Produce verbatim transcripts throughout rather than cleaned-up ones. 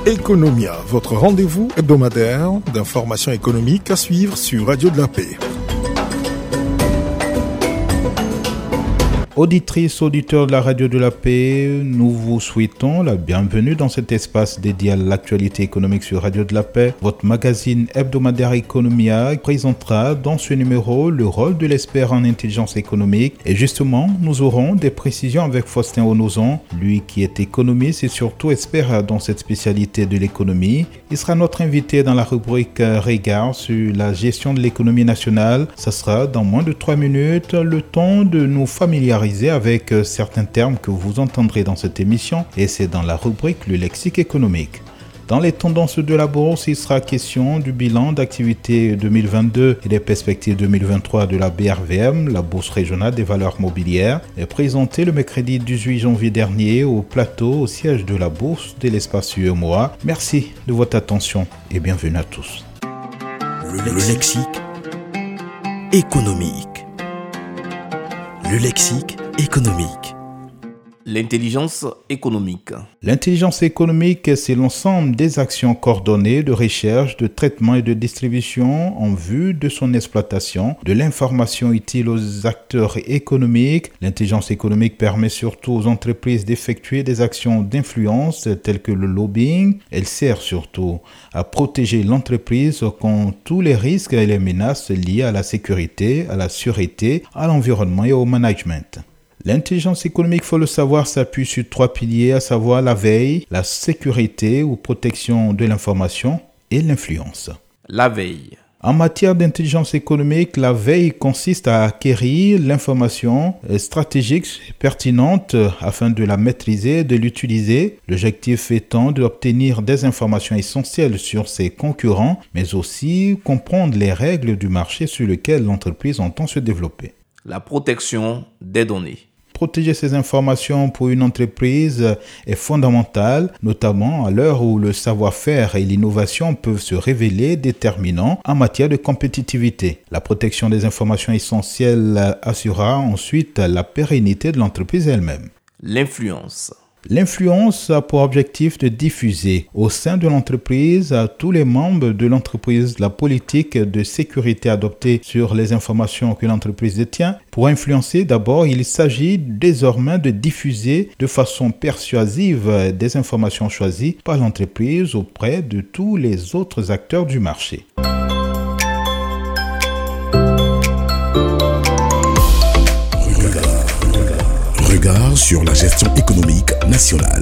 Economia, votre rendez-vous hebdomadaire d'informations économiques à suivre sur Radio de la Paix. Auditrices, auditeurs de la Radio de la Paix, nous vous souhaitons la bienvenue dans cet espace dédié à l'actualité économique sur Radio de la Paix. Votre magazine hebdomadaire Economia présentera dans ce numéro le rôle de l'expert en intelligence économique. Et justement, nous aurons des précisions avec Faustin Onozon, lui qui est économiste et surtout expert dans cette spécialité de l'économie. Il sera notre invité dans la rubrique Regard sur la gestion de l'économie nationale. Ça sera dans moins de trois minutes, le temps de nous familiariser avec certains termes que vous entendrez dans cette émission, et c'est dans la rubrique Le lexique économique. Dans les tendances de la bourse, il sera question du bilan d'activité deux mille vingt-deux et des perspectives deux mille vingt-trois de la B R V M, la Bourse régionale des valeurs mobilières, est présentée le mercredi dix-huit janvier dernier au plateau au siège de la Bourse de l'espace U E M O A. Merci de votre attention et bienvenue à tous. Le lexique, le lexique économique. Le lexique économique. L'intelligence économique. L'intelligence économique, c'est l'ensemble des actions coordonnées de recherche, de traitement et de distribution en vue de son exploitation, de l'information utile aux acteurs économiques. L'intelligence économique permet surtout aux entreprises d'effectuer des actions d'influence telles que le lobbying. Elle sert surtout à protéger l'entreprise contre tous les risques et les menaces liées à la sécurité, à la sûreté, à l'environnement et au management. L'intelligence économique, il faut le savoir, s'appuie sur trois piliers, à savoir la veille, la sécurité ou protection de l'information et l'influence. La veille. En matière d'intelligence économique, la veille consiste à acquérir l'information stratégique pertinente afin de la maîtriser et de l'utiliser. L'objectif étant d'obtenir des informations essentielles sur ses concurrents, mais aussi comprendre les règles du marché sur lequel l'entreprise entend se développer. La protection des données. Protéger ces informations pour une entreprise est fondamental, notamment à l'heure où le savoir-faire et l'innovation peuvent se révéler déterminants en matière de compétitivité. La protection des informations essentielles assurera ensuite la pérennité de l'entreprise elle-même. L'influence. L'influence a pour objectif de diffuser au sein de l'entreprise à tous les membres de l'entreprise la politique de sécurité adoptée sur les informations que l'entreprise détient. Pour influencer, d'abord, il s'agit désormais de diffuser de façon persuasive des informations choisies par l'entreprise auprès de tous les autres acteurs du marché. Regard sur la gestion économique nationale.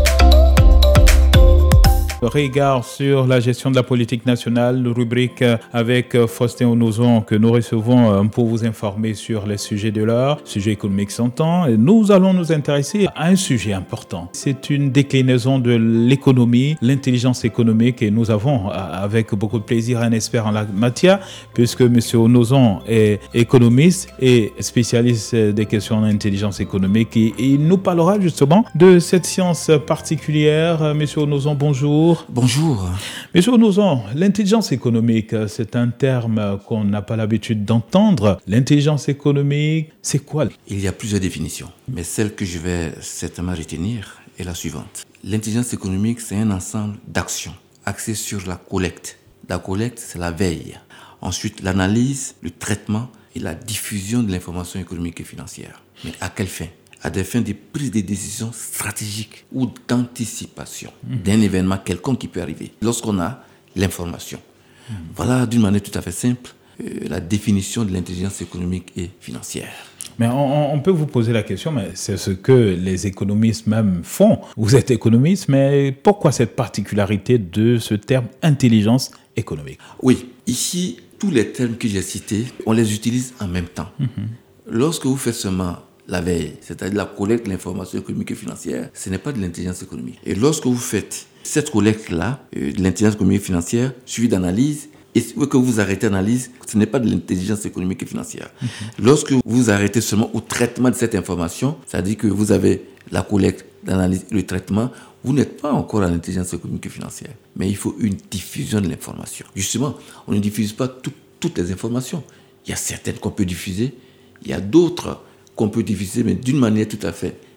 Regard sur la gestion de la politique nationale, rubrique avec Faustin Onozon que nous recevons pour vous informer sur les sujets de l'heure, sujets économiques s'entend. Nous allons nous intéresser à un sujet important. C'est une déclinaison de l'économie, l'intelligence économique, et nous avons avec beaucoup de plaisir un expert en la matière puisque M. Onozon est économiste et spécialiste des questions d'intelligence économique et il nous parlera justement de cette science particulière. M. Onozon, bonjour. Bonjour. Monsieur Onozon, l'intelligence économique, c'est un terme qu'on n'a pas l'habitude d'entendre. L'intelligence économique, c'est quoi? Il y a plusieurs définitions, mais celle que je vais certainement retenir est la suivante. L'intelligence économique, c'est un ensemble d'actions axées sur la collecte. La collecte, c'est la veille. Ensuite, l'analyse, le traitement et la diffusion de l'information économique et financière. Mais à quelle fin? À des fins de prise de décision stratégique ou d'anticipation mmh. d'un événement quelconque qui peut arriver lorsqu'on a l'information. Mmh. Voilà, d'une manière tout à fait simple, euh, la définition de l'intelligence économique et financière. Mais on, on peut vous poser la question, mais c'est ce que les économistes même font. Vous êtes économiste, mais pourquoi cette particularité de ce terme intelligence économique? Oui, ici, tous les termes que j'ai cités, on les utilise en même temps. Mmh. Lorsque vous faites seulement la veille, c'est-à-dire la collecte de l'information économique et financière, ce n'est pas de l'intelligence économique. Et lorsque vous faites cette collecte-là, euh, de l'intelligence économique et financière, suivie d'analyse, et que vous arrêtez l'analyse, ce n'est pas de l'intelligence économique et financière. Mm-hmm. Lorsque vous arrêtez seulement au traitement de cette information, c'est-à-dire que vous avez la collecte, l'analyse et le traitement, vous n'êtes pas encore en intelligence économique et financière. Mais il faut une diffusion de l'information. Justement, on ne diffuse pas tout, toutes les informations. Il y a certaines qu'on peut diffuser, il y a d'autres qu'on peut diffuser, mais d'une manière tout à fait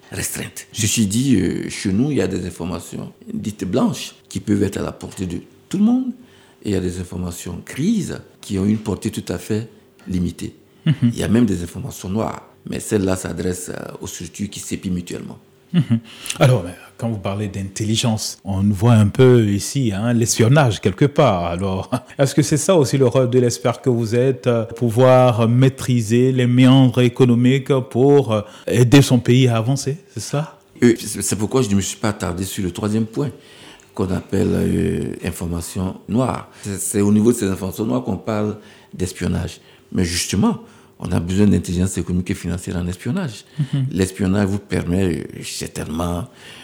restreinte. Ceci dit, euh, chez nous, il y a des informations dites blanches qui peuvent être à la portée de tout le monde, et il y a des informations grises qui ont une portée tout à fait limitée. Mm-hmm. Il y a même des informations noires, mais celles-là s'adressent aux structures qui s'épient mutuellement. Mm-hmm. Alors, quand vous parlez d'intelligence, on voit un peu ici hein, l'espionnage quelque part. Alors, est-ce que c'est ça aussi le rôle de l'expert que vous êtes, pouvoir maîtriser les méandres économiques pour aider son pays à avancer, c'est ça? euh, C'est pourquoi je ne me suis pas attardé sur le troisième point, qu'on appelle euh, information noire. C'est, c'est au niveau de ces informations noires qu'on parle d'espionnage. Mais justement, on a besoin d'intelligence économique et financière en espionnage. Mm-hmm. L'espionnage vous permet euh, certainement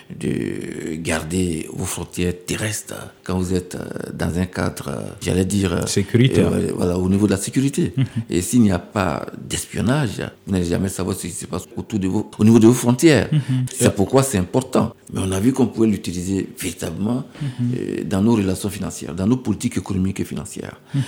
de garder vos frontières terrestres quand vous êtes euh, dans un cadre, euh, j'allais dire... sécuritaire. Euh, voilà, au niveau de la sécurité. Mm-hmm. Et s'il n'y a pas d'espionnage, vous n'allez jamais savoir ce qui se passe autour de vos, au niveau de vos frontières. Mm-hmm. C'est pourquoi c'est important. Mais on a vu qu'on pouvait l'utiliser véritablement mm-hmm. euh, dans nos relations financières, dans nos politiques économiques et financières. Mm-hmm.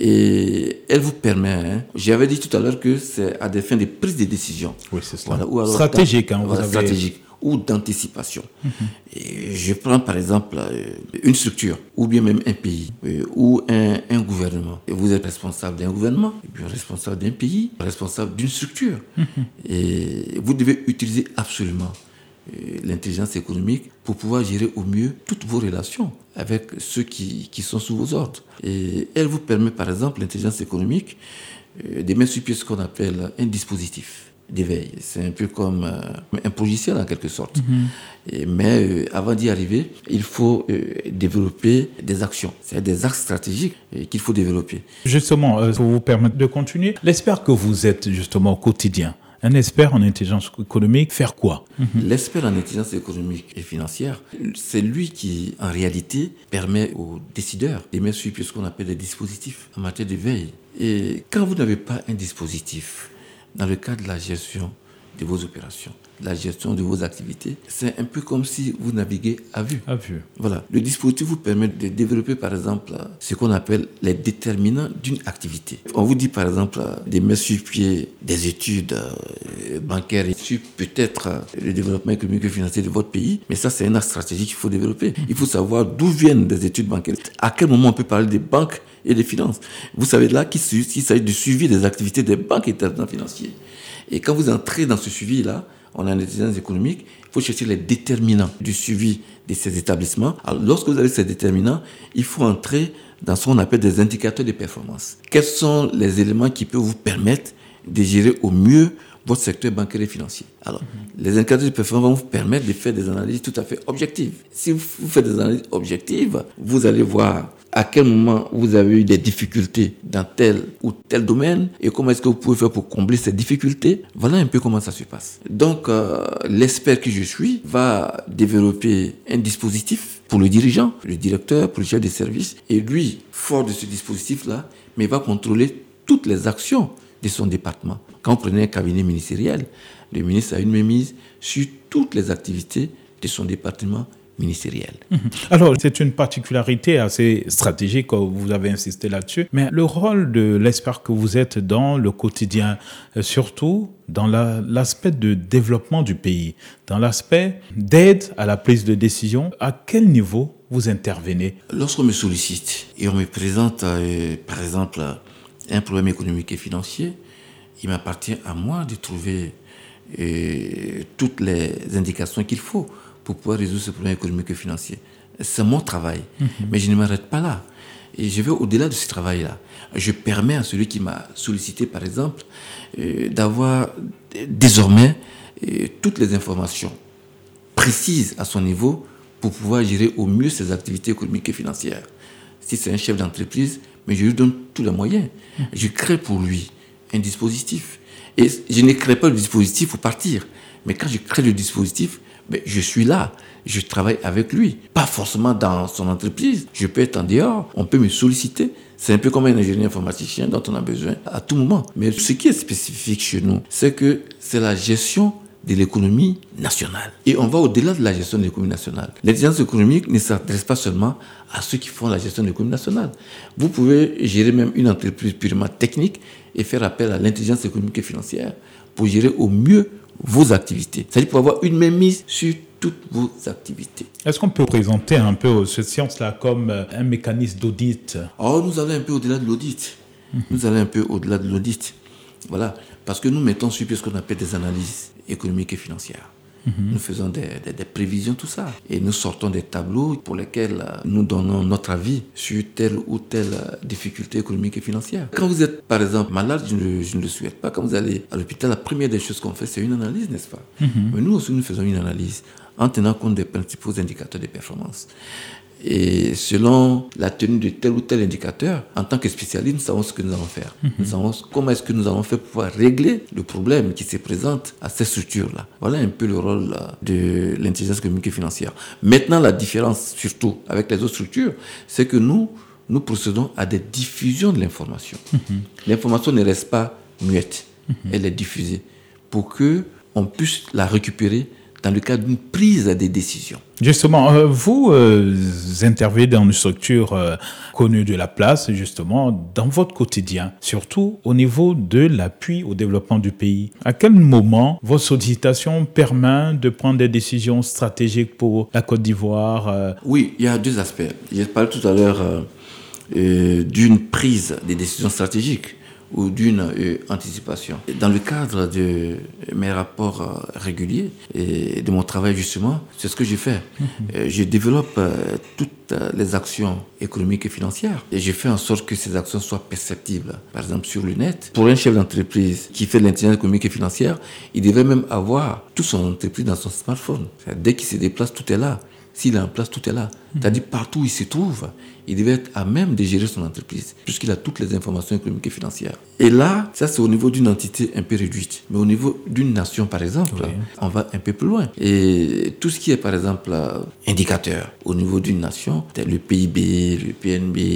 Et elle vous permet... Hein, j'avais dit tout à l'heure que c'est à des fins de prise de décision. Oui, c'est ça. Voilà, ou alors stratégique. Hein, vous voilà, avez... stratégique ou d'anticipation. Mm-hmm. Et je prends par exemple euh, une structure, ou bien même un pays, euh, ou un, un gouvernement. Et vous êtes responsable d'un gouvernement, et puis responsable d'un pays, responsable d'une structure. Mm-hmm. Et vous devez utiliser absolument euh, l'intelligence économique pour pouvoir gérer au mieux toutes vos relations avec ceux qui, qui sont sous vos ordres. Et elle vous permet par exemple, l'intelligence économique, euh, de mettre sur pied ce qu'on appelle un dispositif d'éveil. C'est un peu comme euh, un logiciel en quelque sorte. Mm-hmm. Et, mais euh, avant d'y arriver, il faut euh, développer des actions. C'est des axes stratégiques euh, qu'il faut développer. Justement, euh, pour vous permettre de continuer, l'expert que vous êtes justement au quotidien, un expert en intelligence économique, faire quoi? Mm-hmm. L'expert en intelligence économique et financière, c'est lui qui, en réalité, permet aux décideurs de mettre sur pied ce qu'on appelle des dispositifs en matière d'éveil. Et quand vous n'avez pas un dispositif dans le cadre de la gestion de vos opérations, de la gestion de vos activités, c'est un peu comme si vous naviguez à vue. À vue. Voilà. Le dispositif vous permet de développer, par exemple, ce qu'on appelle les déterminants d'une activité. On vous dit, par exemple, de mettre sur pied des études bancaires sur peut-être le développement économique et financier de votre pays, mais ça, c'est un axe stratégique qu'il faut développer. Il faut savoir d'où viennent des études bancaires. À quel moment on peut parler des banques et des finances. Vous savez là qu'il s'agit du suivi des activités des banques et des établissements financiers. Et quand vous entrez dans ce suivi-là, on a une intelligence économique, il faut chercher les déterminants du suivi de ces établissements. Alors, lorsque vous avez ces déterminants, il faut entrer dans ce qu'on appelle des indicateurs de performance. Quels sont les éléments qui peuvent vous permettre de gérer au mieux votre secteur bancaire et financier? Alors, mm-hmm. les indicateurs de performance vont vous permettre de faire des analyses tout à fait objectives. Si vous faites des analyses objectives, vous allez voir à quel moment vous avez eu des difficultés dans tel ou tel domaine et comment est-ce que vous pouvez faire pour combler ces difficultés. Voilà un peu comment ça se passe. Donc, euh, l'expert que je suis va développer un dispositif pour le dirigeant, le directeur, pour le chef de service. Et lui, fort de ce dispositif-là, mais il va contrôler toutes les actions de son département. Quand vous prenez un cabinet ministériel, le ministre a une mainmise sur toutes les activités de son département ministériel. Alors, c'est une particularité assez stratégique, vous avez insisté là-dessus, mais le rôle de l'expert que vous êtes dans le quotidien, surtout dans la, l'aspect de développement du pays, dans l'aspect d'aide à la prise de décision, à quel niveau vous intervenez? Lorsqu'on me sollicite et on me présente, euh, par exemple, un problème économique et financier, il m'appartient à moi de trouver euh, toutes les indications qu'il faut pour pouvoir résoudre ce problème économique et financier. C'est mon travail, mmh. mais je ne m'arrête pas là. Et je vais au-delà de ce travail-là. Je permets à celui qui m'a sollicité, par exemple, euh, d'avoir désormais euh, toutes les informations précises à son niveau pour pouvoir gérer au mieux ses activités économiques et financières. Si c'est un chef d'entreprise, mais je lui donne tous les moyens. Mmh. Je crée pour lui un dispositif. Et je ne crée pas le dispositif pour partir. Mais quand je crée le dispositif, ben, je suis là, je travaille avec lui. Pas forcément dans son entreprise. Je peux être en dehors, on peut me solliciter. C'est un peu comme un ingénieur informaticien dont on a besoin à tout moment. Mais ce qui est spécifique chez nous, c'est que c'est la gestion de l'économie nationale. Et on va au-delà de la gestion de l'économie nationale. L'intelligence économique ne s'adresse pas seulement à ceux qui font la gestion de l'économie nationale. Vous pouvez gérer même une entreprise purement technique et faire appel à l'intelligence économique et financière pour gérer au mieux vos activités. C'est-à-dire pour avoir une mainmise sur toutes vos activités. Est-ce qu'on peut présenter un peu cette science-là comme un mécanisme d'audit? Oh, nous allons un peu au-delà de l'audit. Mmh. Nous allons un peu au-delà de l'audit. Voilà. Parce que nous mettons sur pied ce qu'on appelle des analyses économiques et financières. Mmh. Nous faisons des, des, des prévisions, tout ça. Et nous sortons des tableaux pour lesquels nous donnons notre avis sur telle ou telle difficulté économique et financière. Quand vous êtes, par exemple, malade, je ne, je ne le souhaite pas. Quand vous allez à l'hôpital, la première des choses qu'on fait, c'est une analyse, n'est-ce pas? Mmh. Mais nous aussi, nous faisons une analyse en tenant compte des principaux indicateurs de performance. Et selon la tenue de tel ou tel indicateur, en tant que spécialiste, nous savons ce que nous allons faire. Mm-hmm. Nous savons comment est-ce que nous allons faire pour pouvoir régler le problème qui se présente à ces structures-là. Voilà un peu le rôle de l'intelligence économique et financière. Maintenant, la différence, surtout avec les autres structures, c'est que nous, nous procédons à des diffusions de l'information. Mm-hmm. L'information ne reste pas muette, mm-hmm. elle est diffusée pour qu'on puisse la récupérer dans le cadre d'une prise de décision. Justement, euh, vous euh, intervenez dans une structure euh, connue de la place, justement, dans votre quotidien, surtout au niveau de l'appui au développement du pays. À quel moment votre sollicitation permet de prendre des décisions stratégiques pour la Côte d'Ivoire euh... Oui, il y a deux aspects. J'ai parlé tout à l'heure euh, euh, d'une prise des décisions stratégiques ou d'une euh, anticipation. Dans le cadre de mes rapports euh, réguliers et de mon travail justement, c'est ce que je fais. Mmh. Euh, je développe euh, toutes euh, les actions économiques et financières et je fais en sorte que ces actions soient perceptibles. Par exemple sur le net, pour un chef d'entreprise qui fait de l'intelligence économique et financière, il devrait même avoir toute son entreprise dans son smartphone. Dès qu'il se déplace, tout est là. S'il est en place, tout est là. Mmh. C'est-à-dire partout où il se trouve, il devait être à même de gérer son entreprise, puisqu'il a toutes les informations économiques et financières. Et là, ça c'est au niveau d'une entité un peu réduite. Mais au niveau d'une nation, par exemple, oui. on va un peu plus loin. Et tout ce qui est, par exemple, indicateur au niveau d'une nation, le P I B, le P N B,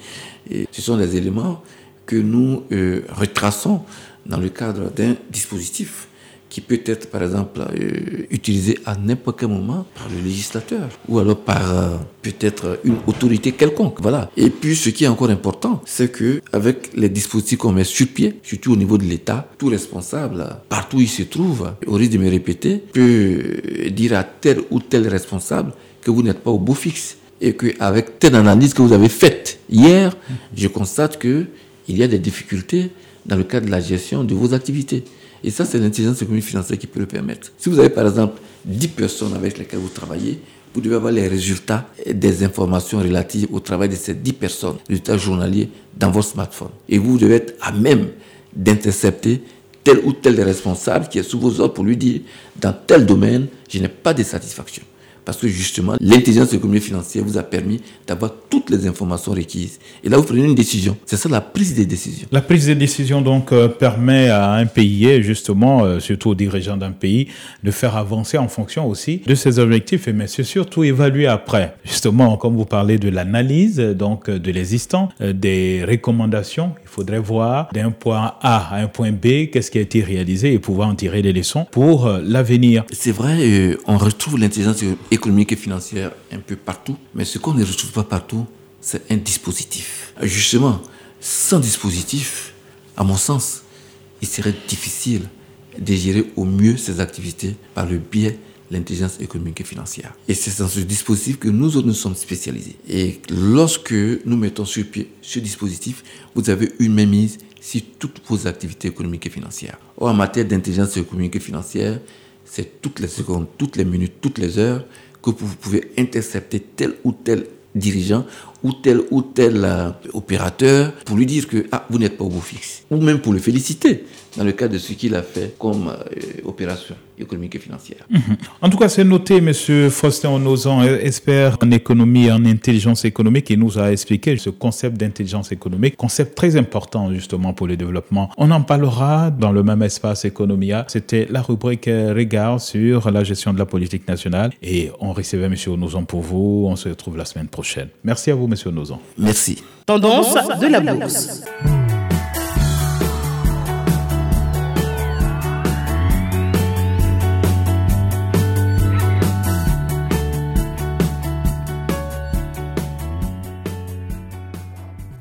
et ce sont des éléments que nous euh, retraçons dans le cadre d'un dispositif qui peut être, par exemple, euh, utilisé à n'importe quel moment par le législateur ou alors par euh, peut-être une autorité quelconque. Voilà. Et puis, ce qui est encore important, c'est que avec les dispositifs qu'on met sur pied, surtout au niveau de l'État, tout responsable, partout où il se trouve, au risque de me répéter, peut dire à tel ou tel responsable que vous n'êtes pas au beau fixe et qu'avec telle analyse que vous avez faite hier, je constate qu'il y a des difficultés dans le cadre de la gestion de vos activités. Et ça, c'est l'intelligence économique financière qui peut le permettre. Si vous avez, par exemple, dix personnes avec lesquelles vous travaillez, vous devez avoir les résultats et des informations relatives au travail de ces dix personnes, résultats journaliers, dans votre smartphone. Et vous devez être à même d'intercepter tel ou tel responsable qui est sous vos ordres pour lui dire, dans tel domaine, je n'ai pas de satisfaction. Parce que justement, l'intelligence économique financière vous a permis d'avoir toutes les informations requises. Et là, vous prenez une décision. C'est ça la prise des décisions. La prise des décisions, donc, euh, permet à un pays, justement, euh, surtout aux dirigeants d'un pays, de faire avancer en fonction aussi de ses objectifs. Mais c'est surtout évaluer après. Justement, comme vous parlez de l'analyse, donc, de l'existant, euh, des recommandations, il faudrait voir d'un point A à un point B, qu'est-ce qui a été réalisé et pouvoir en tirer des leçons pour euh, l'avenir. C'est vrai, euh, on retrouve l'intelligence économique et financière un peu partout, mais ce qu'on ne retrouve pas partout, c'est un dispositif. Justement, sans dispositif, à mon sens, il serait difficile de gérer au mieux ces activités par le biais de l'intelligence économique et financière. Et c'est dans ce dispositif que nous autres nous sommes spécialisés. Et lorsque nous mettons sur pied ce dispositif, vous avez une mainmise sur toutes vos activités économiques et financières. Or, en matière d'intelligence économique et financière, c'est toutes les secondes, toutes les minutes, toutes les heures que vous pouvez intercepter tel ou tel dirigeant ou tel ou tel euh, opérateur pour lui dire que ah, vous n'êtes pas au beau fixe. Ou même pour le féliciter dans le cadre de ce qu'il a fait comme euh, opération économique et financière. Mmh. En tout cas, c'est noté, M. Faustin Onozan, expert en économie et en intelligence économique, et nous a expliqué ce concept d'intelligence économique, concept très important justement pour le développement. On en parlera dans le même espace Economia. C'était la rubrique Regard sur la gestion de la politique nationale, et on recevait M. Onozan pour vous. On se retrouve la semaine prochaine. Merci à vous, M. Onozan. Merci. Tendance de la bourse.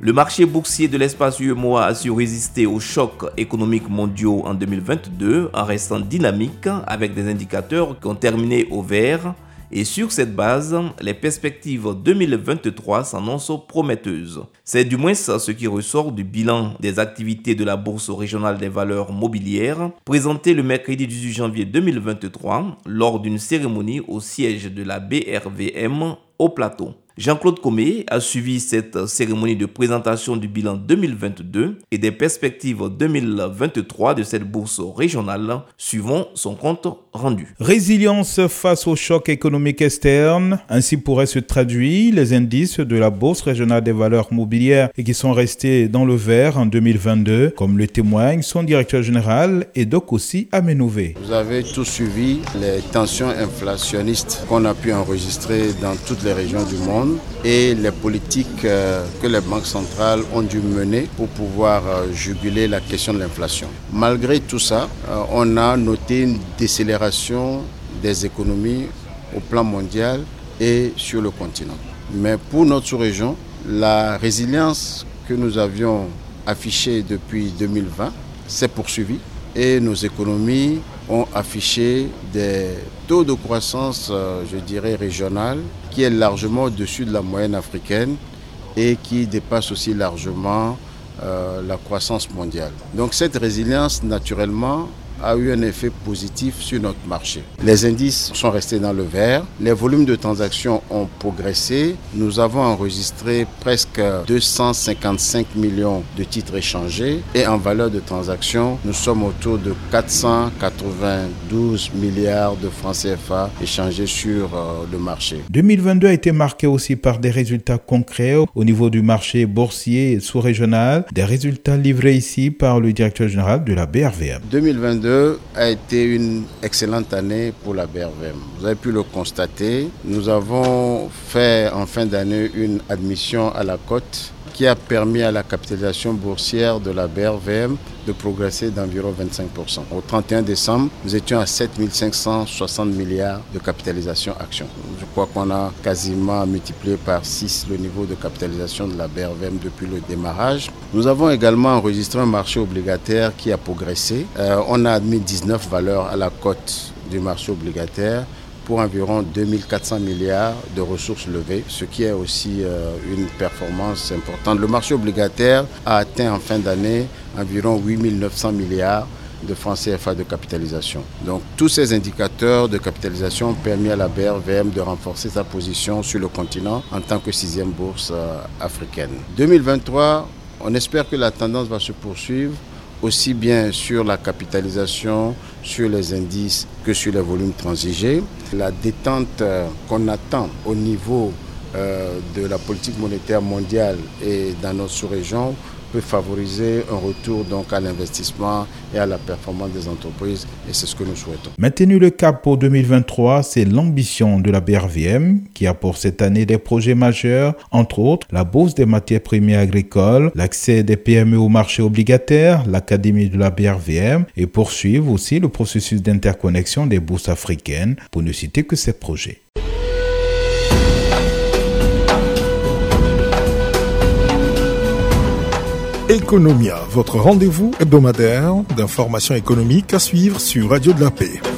Le marché boursier de l'espace U E M O A a su résister aux chocs économiques mondiaux en deux mille vingt-deux en restant dynamique avec des indicateurs qui ont terminé au vert. Et sur cette base, les perspectives deux mille vingt-trois s'annoncent prometteuses. C'est du moins ce qui ressort du bilan des activités de la Bourse régionale des valeurs mobilières, présenté le mercredi dix-huit janvier deux mille vingt-trois lors d'une cérémonie au siège de la B R V M au Plateau. Jean-Claude Comé a suivi cette cérémonie de présentation du bilan deux mille vingt-deux et des perspectives deux mille vingt-trois de cette bourse régionale, suivant son compte rendu. Résilience face aux chocs économiques externes, ainsi pourraient se traduire les indices de la Bourse régionale des valeurs mobilières et qui sont restés dans le vert en deux mille vingt-deux, comme le témoigne son directeur général et donc aussi Amenouvé. Vous avez tous suivi les tensions inflationnistes qu'on a pu enregistrer dans toutes les régions du monde et les politiques que les banques centrales ont dû mener pour pouvoir juguler la question de l'inflation. Malgré tout ça, on a noté une décélération des économies au plan mondial et sur le continent. Mais pour notre sous-région, la résilience que nous avions affichée depuis deux mille vingt s'est poursuivie et nos économies ont affiché des taux de croissance, je dirais, régional, qui est largement au-dessus de la moyenne africaine et qui dépasse aussi largement euh, la croissance mondiale. Donc cette résilience, naturellement, a eu un effet positif sur notre marché. Les indices sont restés dans le vert, les volumes de transactions ont progressé. Nous avons enregistré presque deux cent cinquante-cinq millions de titres échangés et en valeur de transactions, nous sommes autour de quatre cent quatre-vingt-douze milliards de francs C F A échangés sur euh, le marché. deux mille vingt-deux a été marqué aussi par des résultats concrets au niveau du marché boursier sous-régional, des résultats livrés ici par le directeur général de la B R V M. deux mille vingt-deux a été une excellente année pour la B R V M. Vous avez pu le constater. Nous avons fait en fin d'année une admission à la cote qui a permis à la capitalisation boursière de la B R V M de progresser d'environ vingt-cinq pour cent. Au trente et un décembre, nous étions à sept mille cinq cent soixante milliards de capitalisation action. Je crois qu'on a quasiment multiplié par six le niveau de capitalisation de la B R V M depuis le démarrage. Nous avons également enregistré un marché obligataire qui a progressé. Euh, on a admis dix-neuf valeurs à la cote du marché obligataire pour environ deux mille quatre cents milliards de ressources levées, ce qui est aussi euh, une performance importante. Le marché obligataire a atteint en fin d'année environ huit mille neuf cents milliards de francs C F A de capitalisation. Donc tous ces indicateurs de capitalisation ont permis à la B R V M de renforcer sa position sur le continent en tant que sixième bourse euh, africaine. deux mille vingt-trois, on espère que la tendance va se poursuivre aussi bien sur la capitalisation, sur les indices que sur les volumes transigés. La détente euh, qu'on attend au niveau euh, de la politique monétaire mondiale et dans notre sous-région peut favoriser un retour donc à l'investissement et à la performance des entreprises et c'est ce que nous souhaitons. Maintenu le cap pour deux mille vingt-trois, c'est l'ambition de la B R V M qui a pour cette année des projets majeurs, entre autres la bourse des matières premières agricoles, l'accès des P M E au marché obligataire, l'académie de la B R V M et poursuivre aussi le processus d'interconnexion des bourses africaines pour ne citer que ces projets. Economia, votre rendez-vous hebdomadaire d'informations économiques à suivre sur Radio de la Paix.